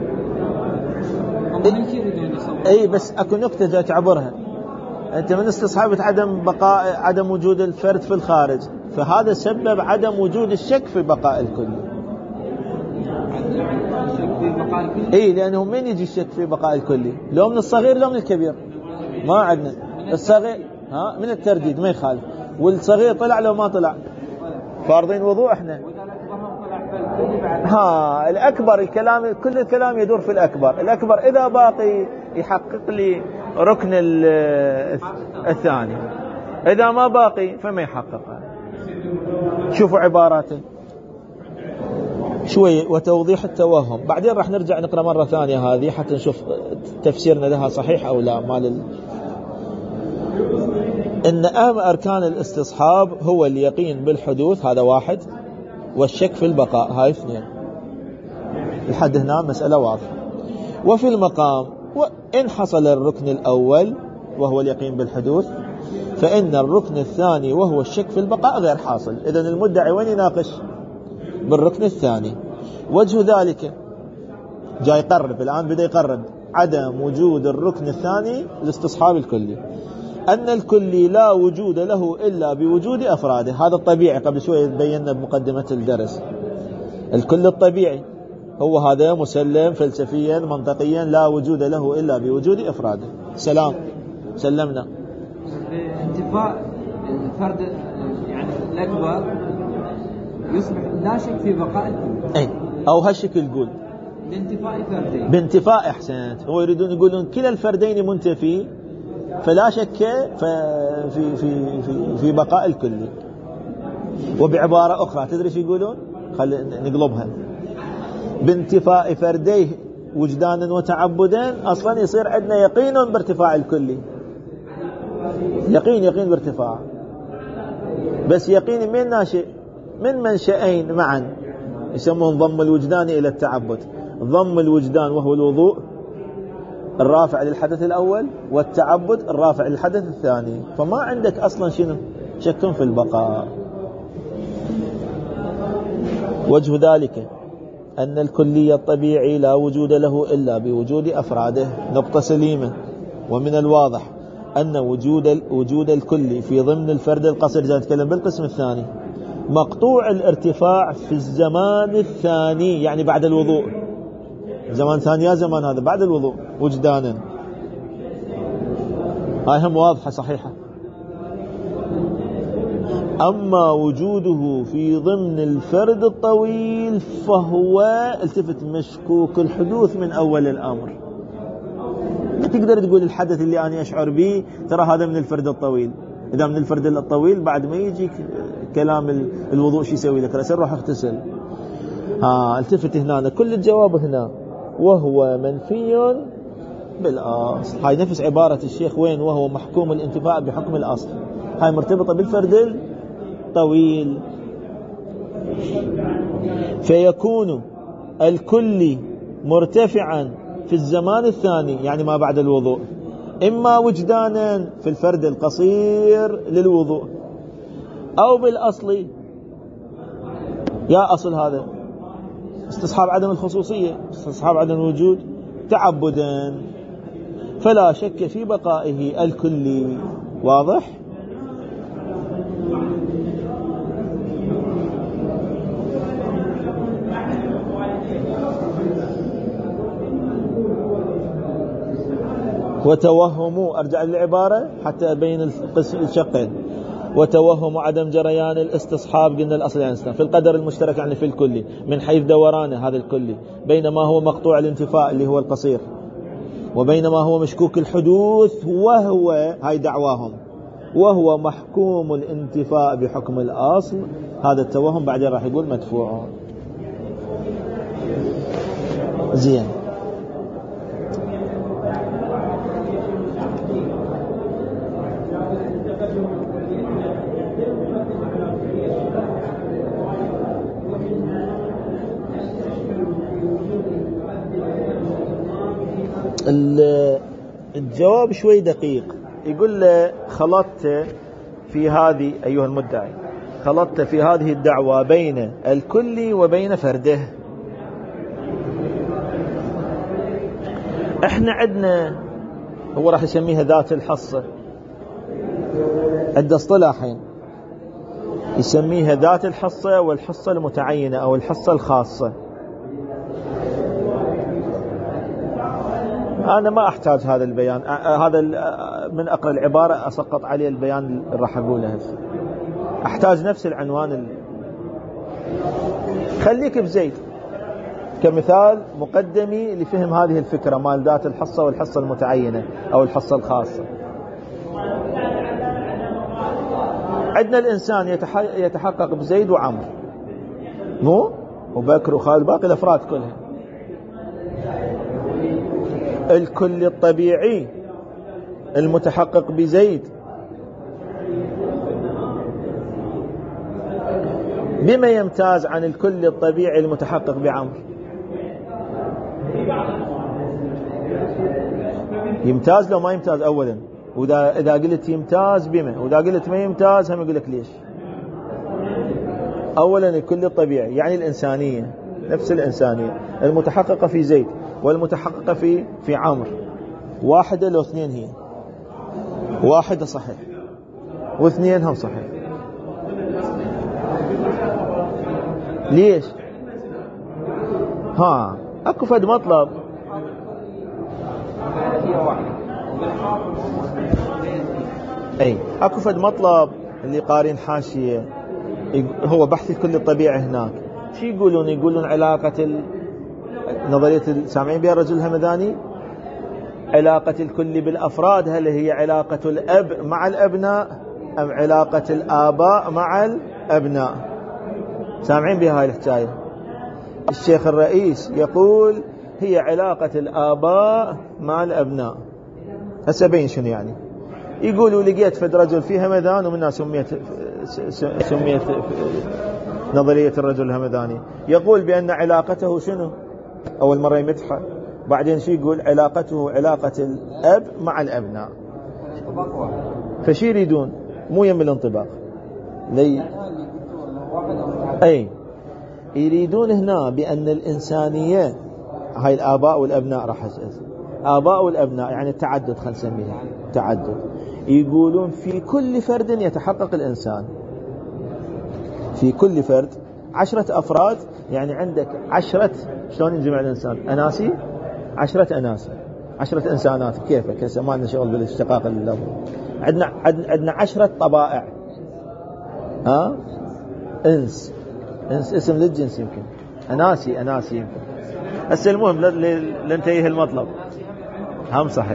هم هيك يريدون يصورون. اي بس اكو نقطة جاي تعبرها. انت من استصحابة عدم وجود الفرد في الخارج، فهذا سبب عدم وجود الشك في بقاء الكل. الشك في بقاء الكل؟ اي، لانه من يجي الشك في بقاء الكلي؟ لو من الصغير لو من الكبير؟ ما عندنا الصغير من الترديد ما يخالف، والصغير طلع لو ما طلع فارضين وضوء احنا. الأكبر كل الكلام يدور في الأكبر إذا باقي يحقق لي ركن الثاني، إذا ما باقي فما يحقق. شوفوا عباراته شوي وتوضيح التوهم. بعدين راح نرجع نقرأ مرة ثانية هذه حتى نشوف تفسيرنا لها صحيح أو لا. إن أهم أركان الاستصحاب هو اليقين بالحدوث، هذا واحد، والشك في البقاء، هاي اثنين. لحد هنا مسألة واضحة. وفي المقام وإن حصل الركن الأول وهو اليقين بالحدوث، فإن الركن الثاني وهو الشك في البقاء غير حاصل. إذن المدعي وين يناقش؟ بالركن الثاني. وجه ذلك جاي يقرب الآن، بدأ يقرب عدم وجود الركن الثاني الاستصحاب الكلي، أن الكلي لا وجود له إلا بوجود أفراده. هذا الطبيعي، قبل شوية بينا بمقدمة الدرس. الكل الطبيعي هو هذا مسلم فلسفيا منطقيا، لا وجود له إلا بوجود أفراده. سلمنا. بانتفاء الفرد يعني الأكبر يصبح لا شك في بقاء الكل. أو هالشكل يقول بانتفاء فردين. بانتفاء، أحسنت. هو يريدون يقولون كلا الفردين منتفي، فلا شك في بقاء الكلي. وبعبارة أخرى تدري شو يقولون؟ خلينا نقلبها. بانتفاء فرديه وجدانا وتعبدا أصلا يصير عندنا يقين بارتفاع الكلي. يقين بارتفاع، بس يقين من ناشئ من منشأين معا يسمون ضم الوجدان إلى التعبد. ضم الوجدان وهو الوضوء الرافع للحدث الأول، والتعبد الرافع للحدث الثاني. فما عندك أصلا شنو شك في البقاء. وجه ذلك أن الكلي الطبيعي لا وجود له إلا بوجود أفراده. نقطة سليمة. ومن الواضح أن وجود الكلي في ضمن الفرد القصير، جاء نتكلم بالقسم الثاني، مقطوع الارتفاع في الزمان الثاني، يعني بعد الوضوء. زمان ثاني يا زمان هذا بعد الوضوء وجدانا. هاي هم واضحة صحيحة. أما وجوده في ضمن الفرد الطويل فهو التفت مشكوك الحدوث من أول الأمر. ما تقدر تقول الحدث اللي أنا أشعر به ترى هذا من الفرد الطويل. إذا من الفرد الطويل بعد ما يجيك كلام الوضوء شو يسوي لك؟ رأسا روح اغتسل. التفت هنا، كل الجواب هنا. وهو منفي بالأصل. هاي نفس عبارة الشيخ وين؟ وهو محكوم الانتفاء بحكم الأصل. هاي مرتبطة بالفرد الطويل. فيكون الكلي مرتفعا في الزمان الثاني، يعني ما بعد الوضوء، إما وجدانا في الفرد القصير للوضوء، أو بالأصل. يا أصل هذا استصحاب عدم الخصوصية، استصحاب عدم الوجود تعبدا، فلا شك في بقائه الكلي. واضح؟ وتوهم، أرجع للعبارة حتى أبين الشقين. وتوهم عدم جريان الاستصحاب، قلنا الأصل يعني في القدر المشترك يعني في الكلي من حيث دورانه هذا الكلي، بينما هو مقطوع الانتفاء اللي هو القصير، وبينما هو مشكوك الحدوث وهو هاي دعواهم وهو محكوم الانتفاء بحكم الأصل. هذا التوهم بعدين راح يقول مدفوع. زين. الجواب شوي دقيق. يقول له خلطت في هذه أيها المدعي، خلطت في هذه الدعوة بين الكل وبين فرده. احنا عندنا هو راح يسميها ذات الحصة، عند اصطلاحين يسميها ذات الحصة والحصة المتعينة أو الحصة الخاصة. أنا ما أحتاج هذا البيان، هذا من أقرأ العبارة أسقط عليه البيان اللي راح أقوله هسه. أحتاج نفس العنوان خليك بزيد كمثال مقدمي لفهم هذه الفكرة مال ذات الحصة والحصة المتعينة أو الحصة الخاصة. عندنا الإنسان يتحقق بزيد وعمر، مو وبكر وخالد، باقي الأفراد كلها. الكل الطبيعي المتحقق بزيد بما يمتاز عن الكل الطبيعي المتحقق بعمر؟ يمتاز لو ما يمتاز أولا، وإذا قلت يمتاز بما، وإذا قلت ما يمتاز هم يقول لك ليش. أولا الكل الطبيعي يعني الإنسانية، نفس الإنسانية المتحققة في زيد والمتحققة في عمر، واحدة لو اثنين هي، واحدة صحيح واثنين هم صحيح. ليش؟ اكو فد مطلب اكو فد مطلب اللي قارين حاشية هو بحث الكل الطبيعي هناك. شو يقولون؟ يقولون علاقة نظرية سامعين بها الرجل الهمداني، علاقة الكل بالأفراد هل هي علاقة الأب مع الأبناء أم علاقة الآباء مع الأبناء؟ سامعين بها هاي الحكاية. الشيخ الرئيس يقول هي علاقة الآباء مع الأبناء. هسه بين شنو يعني. يقولوا لقيت فد رجل في همدان ومنها سميت نظرية الرجل الهمداني، يقول بأن علاقته شنو؟ أول مرة يمدحه، بعدين شو يقول؟ علاقته علاقة الأب مع الأبناء. فشي يريدون؟ مو يم الانطباق يريدون هنا بأن الإنسانية هاي الآباء والأبناء راح أسأل آباء والأبناء يعني التعدد، خلينا نسميها تعدد. يقولون في كل فرد يتحقق الإنسان، في كل فرد 10 أفراد، يعني عندك 10. شلون ينجمع الإنسان؟ أناسي، 10 أناسي، 10 إنسانات. كيفك هسه ما لنا شغل بالاشتقاق اللفظي. عندنا 10 طبائع. إنس اسم للجنس يمكن، أناسي يمكن. هسه المهم لننتهي المطلب هم صحيح.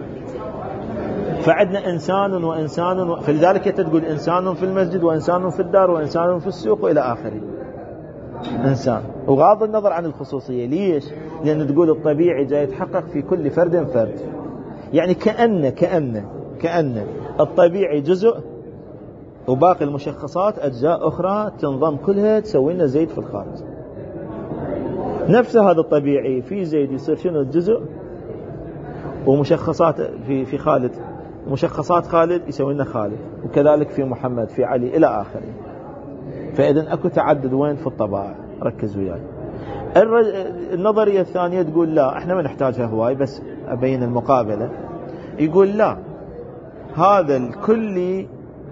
فعندنا إنسان وإنسان فلذلك تقول إنسان في المسجد وإنسان في الدار وإنسان في السوق وإلى آخره. إنسان وغاض النظر عن الخصوصية. ليش؟ لأنه تقول الطبيعي جاي يتحقق في كل فرد. يعني كأن الطبيعي جزء وباقي المشخصات أجزاء أخرى تنضم كلها تسوي لنا زيد في الخارج. نفس هذا الطبيعي في زيد يصير شنو؟ جزء ومشخصات في خالد، مشخصات خالد يسوي لنا خالد، وكذلك في محمد في علي إلى آخره. فإذن أكو تعدد وين؟ في الطبائع. ركز وياي. النظرية الثانية تقول لا احنا ما نحتاجها هواي، بس أبين المقابلة. يقول لا، هذا الكلي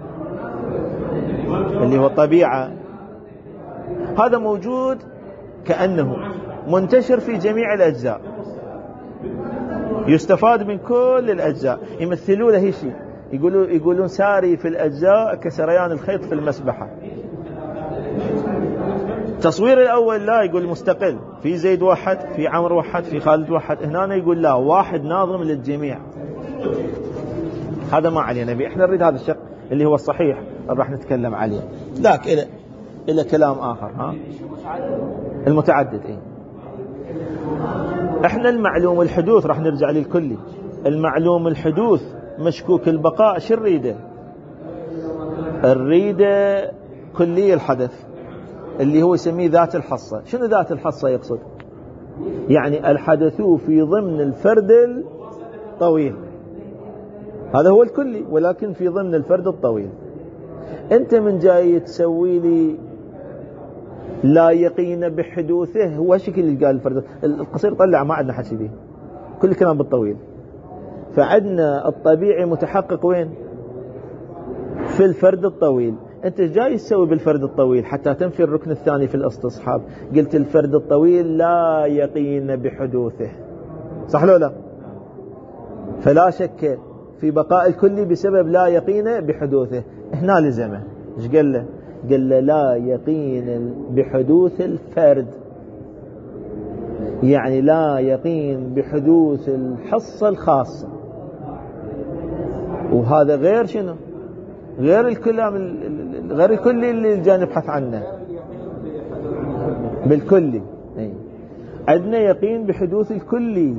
اللي هو الطبيعة هذا موجود كأنه منتشر في جميع الأجزاء، يستفاد من كل الأجزاء. يمثلوا له شيء، يقولون ساري في الأجزاء كسريان الخيط في المسبحة. التصوير الأول لا، يقول مستقل، في زيد واحد، في عمرو واحد، في خالد واحد. هنا يقول لا، واحد ناظم للجميع. هذا ما علينا به، احنا نريد هذا الشق اللي هو الصحيح راح نتكلم عليه. ذاك إلى كلام آخر. ها المتعدد. احنا المعلوم الحدوث راح نرجع للكلي. المعلوم الحدوث مشكوك البقاء، شو الريدة؟ الريدة كلي الحدث اللي هو يسميه ذات الحصة. شنو ذات الحصة يقصد؟ يعني الحدث في ضمن الفرد الطويل، هذا هو الكلي، ولكن في ضمن الفرد الطويل. انت من جاي تسوي لي لا يقين بحدوثه، هو شكل اللي قال الفرد القصير طلع، ما عندنا حكي به، كل كلام بالطويل. فعندنا الطبيعي متحقق وين؟ في الفرد الطويل. انت جاي تسوي بالفرد الطويل حتى تنفي الركن الثاني في الاستصحاب. قلت الفرد الطويل لا يقين بحدوثه، صح لو لا؟ فلا شك في بقاء الكلي بسبب لا يقين بحدوثه. هنا لزمه ايش قال له؟ قال له لا يقين بحدوث الفرد، يعني لا يقين بحدوث الحصة الخاصة. وهذا غير شنو؟ غير الكلام، غير الكلي اللي جاي نبحث عنه. بالكلي عندنا يقين بحدوث الكلي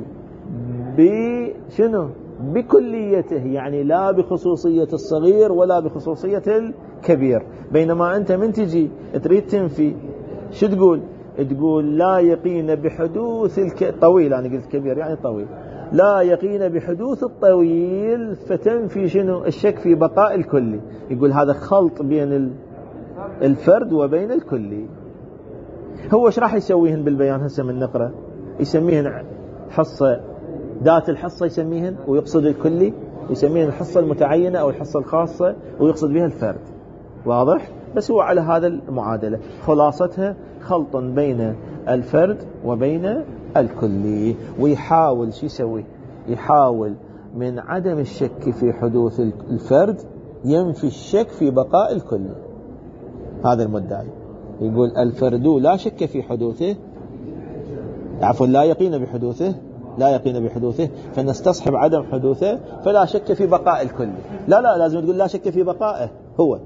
بشنو؟ بكليته، يعني لا بخصوصية الصغير ولا بخصوصية الكبير. بينما أنت من تجي تريد تنفي، شو تقول؟ تقول لا يقين بحدوث الطويل. أنا قلت كبير يعني طويل. لا يقين بحدوث الطويل، فتنفي شنو؟ الشك في بقاء الكلي. يقول هذا خلط بين الفرد وبين الكلي. هو ايش راح يسويهن بالبيان هسه من نقرأ؟ يسميهن حصة ذات الحصة، يسميهن ويقصد الكلي، يسميهن الحصة المتعينة أو الحصة الخاصة ويقصد بها الفرد. واضح؟ بس هو على هذا المعادلة خلاصتها خلط بين الفرد وبين الكلي. ويحاول شو يسوي؟ يحاول من عدم الشك في حدوث الفرد ينفي الشك في بقاء الكلي. هذا المدعي يقول الفرد لا شك في حدوثه، عفوا لا يقين بحدوثه، لا يقين بحدوثه، فنستصحب عدم حدوثه، فلا شك في بقاء الكل. لا لازم تقول لا شك في بقائه هو.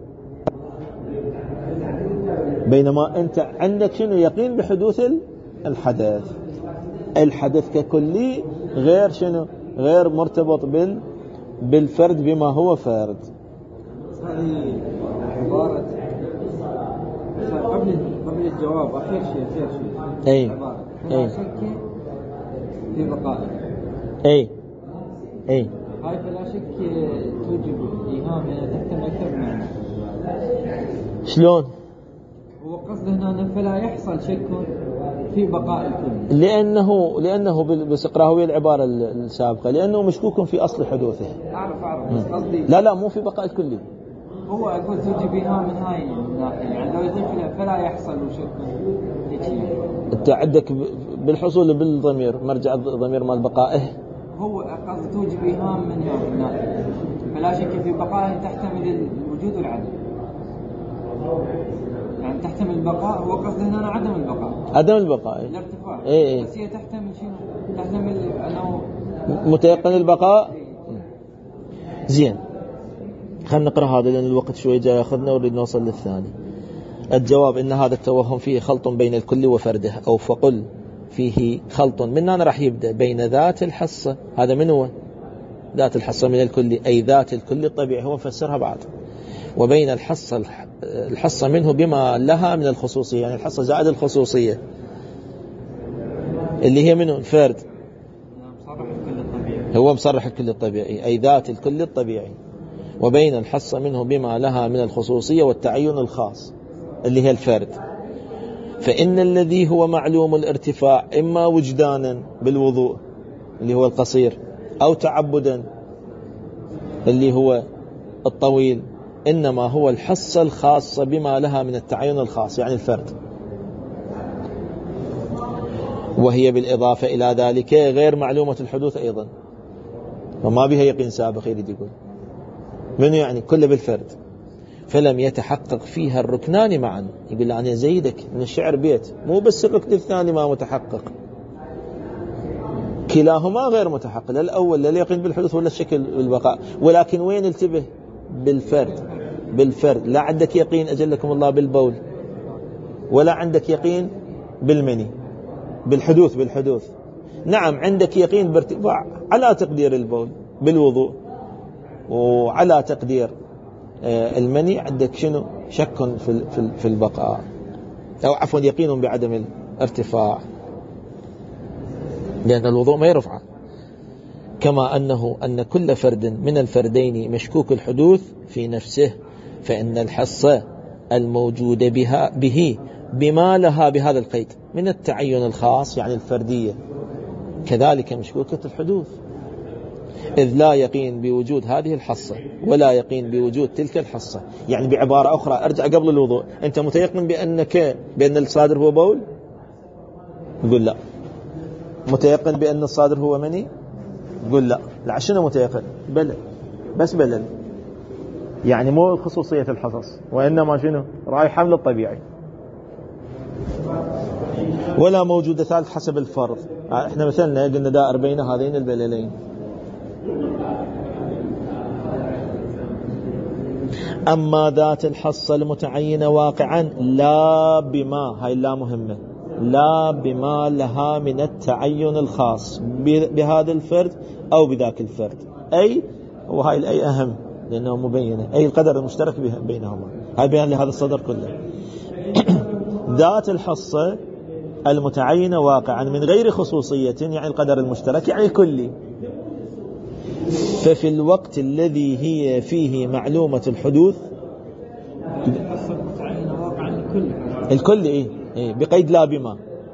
بينما أنت عندك شنو؟ يقين بحدوث الحدث. الحدث ككلي غير شنو؟ غير مرتبط بالفرد بما هو فرد. هذه عبارة قبل الجواب أخير شيء أي شك في بقائه. أي هاي فلا شك توجب إيهام تحتمل أكثر معنى. شلون؟ هو قصده هنا فلا يحصل شك في بقاء الكل، لأنه باستقراء العبارة السابقة، لأنه مشكوك في أصل حدوثه. أعرف بس قصدي لا مو في بقاء الكلي. هو أقول توجب إيهام من هاي الناحية، يعني لو يضيف فلا يحصل شك هيك. أنت عندك بالحصول بالضمير مرجع الضمير مال بقائه. هو قصد توجب إيهام من هذه الناحية، فلا شك في بقائه تحتمل الوجود والعدم، يعني تحتمل البقاء. هو قصده هنا عدم البقاء، عدم البقاء الارتفاع. بس هي تحتمل شنو؟ تحتمل أنه متيقن البقاء. زين، خلينا نقرأ هذا لأن الوقت شوي جاي ياخذنا ونريد نوصل للثاني. الجواب إن هذا التوهم فيه خلط بين الكل وفرده، أو فقل فيه خلط. من هنا راح يبدأ بين ذات الحصة. هذا من هو؟ ذات الحصة من الكل، أي ذات الكل الطبيعي، هو فسرها بعد. وبين الحصة منه بما لها من الخصوصية، يعني الحصة زائد الخصوصية اللي هي منه الفرد. هو مصرح الكل الطبيعي، أي ذات الكل الطبيعي. وبين الحصة منه بما لها من الخصوصية والتعين الخاص اللي هي الفرد. فإن الذي هو معلوم الارتفاع إما وجدانا بالوضوء اللي هو القصير، أو تعبدا اللي هو الطويل، إنما هو الحصة الخاصة بما لها من التعين الخاص، يعني الفرد. وهي بالإضافة إلى ذلك غير معلومة الحدوث أيضا، وما بها يقين سابق يريد يقول منه يعني كله بالفرد. فلم يتحقق فيها الركنان معا. يقول أنا زيدك من الشعر بيت، مو بس الركن الثاني ما متحقق، كلاهما غير متحقق، لا الأول لا اليقين بالحدوث ولا الشكل بالبقاء. ولكن وين التبه؟ بالفرد. لا عندك يقين أجلكم الله بالبول، ولا عندك يقين بالمني بالحدوث. نعم عندك يقين بارتفاع على تقدير البول بالوضوء، وعلى تقدير المني عندك شنو؟ شك في البقاء، أو عفوا يقين بعدم الارتفاع، لأن الوضوء ما يرفعه. كما أن كل فرد من الفردين مشكوك الحدوث في نفسه، فإن الحصة الموجود به بما لها بهذا القيد من التعين الخاص يعني الفردية كذلك مشكوكة الحدوث، إذ لا يقين بوجود هذه الحصة ولا يقين بوجود تلك الحصة. يعني بعبارة أخرى أرجع قبل الوضوء، أنت متيقن بأن الصادر هو بول؟ يقول لا. متيقن بأن الصادر هو مني؟ يقول لا. لا شنو متيقن؟ بلل، بس بلل، يعني مو خصوصية الحصص، وإنما شنو؟ رأي حمل الطبيعي، ولا موجودة ثالث حسب الفرض. احنا مثلنا قلنا دائر بين هذين البللين. أما ذات الحصة المتعينة واقعا لا بما، هاي لا مهمة، لا بما لها من التعين الخاص بهذا الفرد أو بذاك الفرد، أي وهاي الأي أهم لأنه مبينة، أي القدر المشترك بينهما. هاي بيان لهذا الصدر كله. ذات الحصة المتعينة واقعا من غير خصوصية يعني القدر المشترك يعني الكلي. ففي الوقت الذي هي فيه معلومة الحدوث الحصة المتعينة واقعا الكل إيه بقيد لا بما،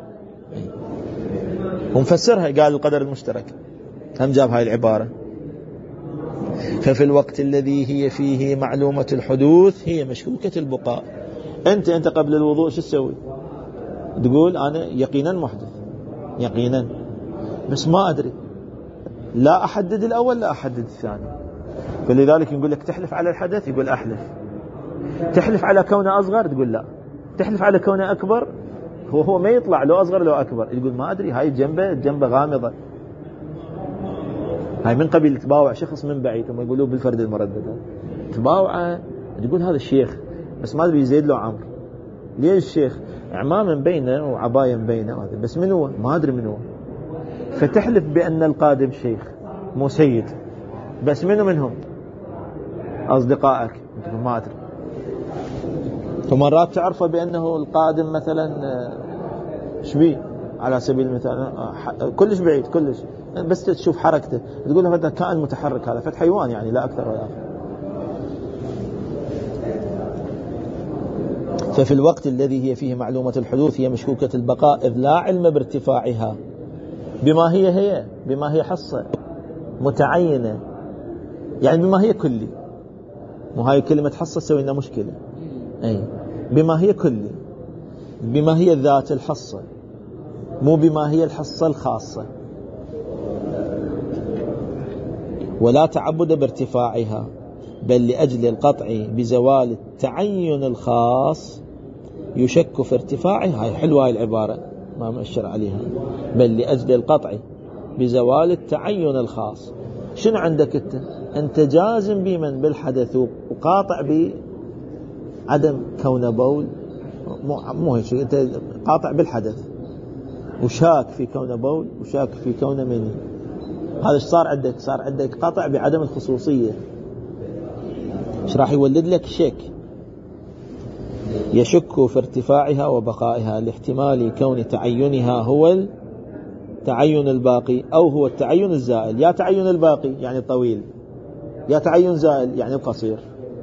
ومفسرها قال القدر المشترك، هم جاب هاي العبارة. ففي الوقت الذي هي فيه معلومة الحدوث هي مشكوكة البقاء. أنت قبل الوضوء شو تسوي؟ تقول أنا يقينا محدث، يقينا، بس ما أدري، لا أحدد الأول لا أحدد الثاني. فلذلك يقول لك تحلف على الحدث، يقول أحلف. تحلف على كونه أصغر، تقول لا. تحلف على كونه أكبر، هو ما يطلع لو أصغر لو أكبر، يقول ما أدري، هاي جنبه غامضة، هاي من قبيل تباوع شخص من بعيد، ثم يقولوا بالفرد المردد تباوعه، تقول هذا الشيخ بس ما أدري يزيد له عمر. ليش الشيخ؟ عمام بينه وعباية بينه، هذا بس من هو؟ ما أدري من هو. فتحلف بأن القادم شيخ مو سيد، بس منهم أصدقائك، تقول ما أدري. ومرات تعرفه بأنه القادم مثلا شبيه على سبيل المثال، كلش بعيد كلش، بس تشوف حركته تقول هذا كائن متحرك، هذا فتح حيوان يعني، لا أكثر ولا أقل. ففي الوقت الذي هي فيه معلومة الحدوث هي مشكوكة البقاء، إذ لا علم بارتفاعها بما هي حصة متعينة، يعني بما هي كلي. وهي كلمة حصة تسوي لنا مشكلة. أي بما هي كلي، بما هي ذات الحصة، مو بما هي الحصة الخاصة. ولا تعبد بارتفاعها، بل لأجل القطع بزوال التعين الخاص يشك في ارتفاعها. هاي حلوة هاي العبارة ما مأشر عليها، بل لأجل القطع بزوال التعين الخاص. شنو عندك أنت جازم بمن بالحدث وقاطع بعدم كون بول، مو هيك، أنت قاطع بالحدث وشاك في كون بول وشاك في كون مني. هذا صار عندك قطع بعدم الخصوصية. ايش راح يولد لك؟ شك، يشك في ارتفاعها وبقائها لاحتمال كون تعينها هو التعين الباقي أو هو التعين الزائل. يا تعين الباقي يعني الطويل، يا تعين زائل يعني القصير.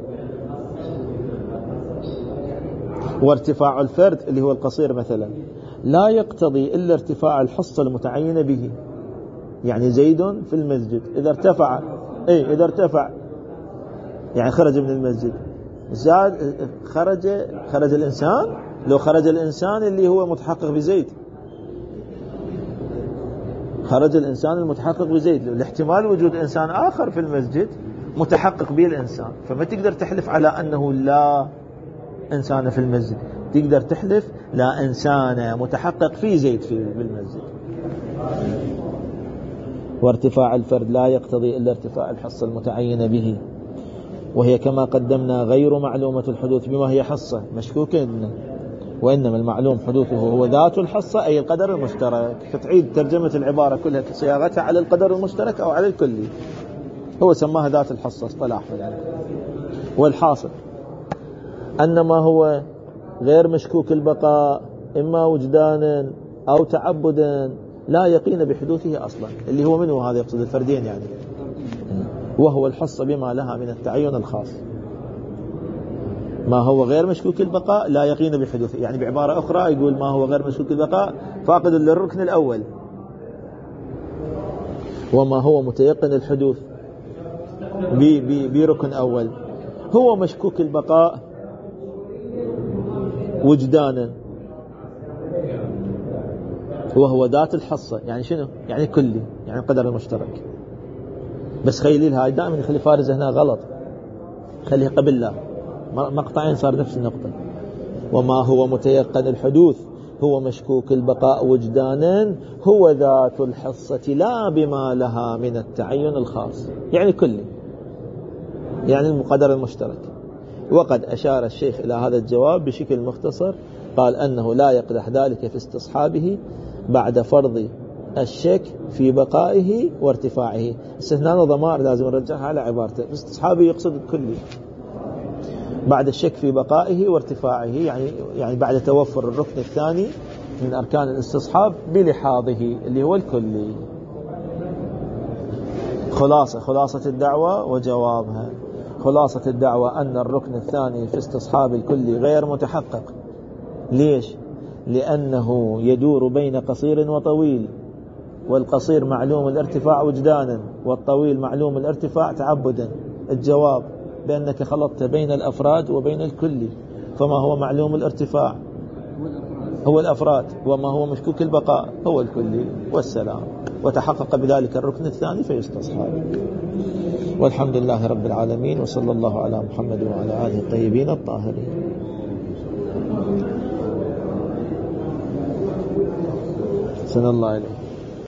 وارتفاع الفرد اللي هو القصير مثلا لا يقتضي إلا ارتفاع الحصة المتعينة به. يعني زيد في المسجد إذا ارتفع يعني خرج من المسجد، زاد خرج الإنسان. لو خرج الإنسان اللي هو متحقق بزيد، خرج الإنسان المتحقق بزيد. الاحتمال وجود إنسان آخر في المسجد متحقق به الإنسان، فما تقدر تحلف على أنه لا إنسان في المسجد، تقدر تحلف لا إنسان متحقق في زيد في بالمسجد. وارتفاع الفرد لا يقتضي إلا ارتفاع الحصة المتعينة به، وهي كما قدمنا غير معلومة الحدوث بما هي حصة مشكوكة، وإنما المعلوم حدوثه هو ذات الحصة أي القدر المشترك. فتعيد ترجمة العبارة كلها صياغتها على القدر المشترك أو على الكلي، هو سماها ذات الحصة اصطلاح يعني. والحاصل أن ما هو غير مشكوك البقاء إما وجدانا أو تعبدا لا يقين بحدوثه أصلا، اللي هو منه هذا يقصد الفردين يعني، وهو الحصة بما لها من التعين الخاص. ما هو غير مشكوك البقاء لا يقين بحدوثه، يعني بعبارة أخرى يقول ما هو غير مشكوك البقاء فاقد للركن الأول، وما هو متيقن الحدوث بركن أول هو مشكوك البقاء وجدانا، وهو ذات الحصة يعني شنو؟ يعني كلي، يعني القدر المشترك. بس خلي لها دائما يخلي فارزة هنا غلط، خليها قبل لا، مقطعين صار نفس النقطة. وما هو متيقن الحدوث هو مشكوك البقاء وجدانا هو ذات الحصة لا بما لها من التعين الخاص، يعني كلي، يعني القدر المشترك. وقد أشار الشيخ إلى هذا الجواب بشكل مختصر، قال أنه لا يقدح ذلك في استصحابه بعد فرض الشك في بقائه وارتفاعه. استثناء ضمائر لازم نرجعها على عبارته، استصحابه يقصد الكلي، بعد الشك في بقائه وارتفاعه يعني بعد توفر الركن الثاني من أركان الاستصحاب بلحاظه اللي هو الكلي. خلاصة الدعوة وجوابها. خلاصة الدعوة أن الركن الثاني في استصحاب الكلي غير متحقق. ليش؟ لأنه يدور بين قصير وطويل، والقصير معلوم الارتفاع وجدانا، والطويل معلوم الارتفاع تعبدا. الجواب بأنك خلطت بين الأفراد وبين الكلي، فما هو معلوم الارتفاع هو الأفراد، وما هو مشكوك البقاء هو الكلي، والسلام. وتحقق بذلك الركن الثاني فيستصحاب. والحمد لله رب العالمين، وصلى الله على محمد وعلى آله الطيبين الطاهرين. سن الله إليه.